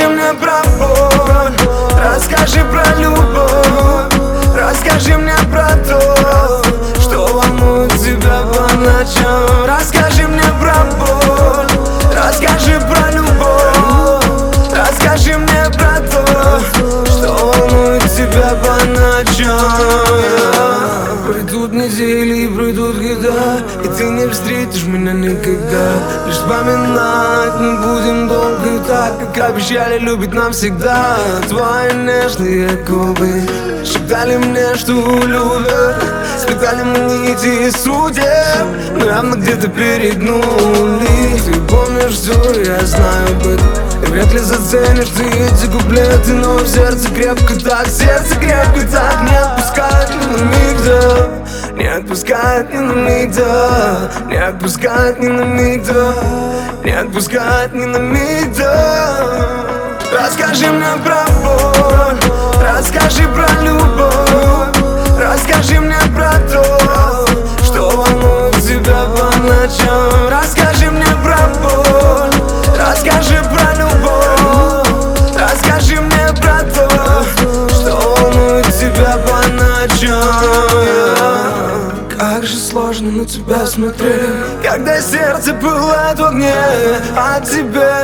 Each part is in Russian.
Расскажи мне про боль, расскажи про любовь, расскажи мне про то, что волнует тебя по ночам. Расскажи мне про боль, расскажи про любовь, расскажи мне про то, что волнует тебя по ночам. Пройдут недели, пройдут года, и ты не встретишь меня никогда. Лишь вспоминать мы будем долго так, как обещали любить навсегда. Твои нежные губы шептали мне, что любят. Сплетали мы нити судеб, мы равно где-то перегнули. Ты помнишь все, я знаю об этом, и вряд ли заценишь ты эти куплеты. Но в сердце крепко так, не отпускает ни на миг, да. Не отпускает ни на миг, да. Не отпускает ни на миг, да. Не отпускает ни на миг, да. Расскажи мне про боль, расскажи про любовь, расскажи мне про то, что волнует тебя по ночам. Расскажи мне про боль, расскажи про любовь, расскажи мне про то, что волнует тебя по ночам. Как же сложно на тебя смотреть, когда сердце пылает в огне от тебя.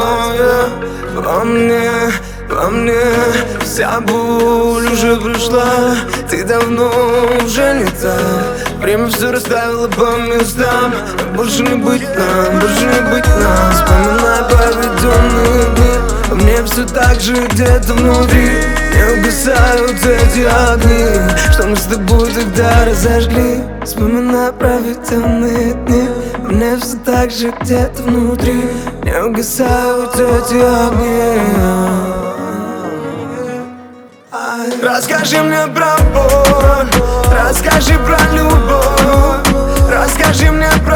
Во мне вся боль уже пришла, ты давно уже не та. Время все расставило по местам, больше не быть нам, больше не быть нам. Вспоминай проведенные дни, мне все так же где-то внутри не угасают эти огни, что мы с тобой тогда разожгли. Вспоминай проведенные дни, мне все так же где-то внутри не угасают эти огни. Расскажи мне про боль, расскажи про любовь, расскажи мне про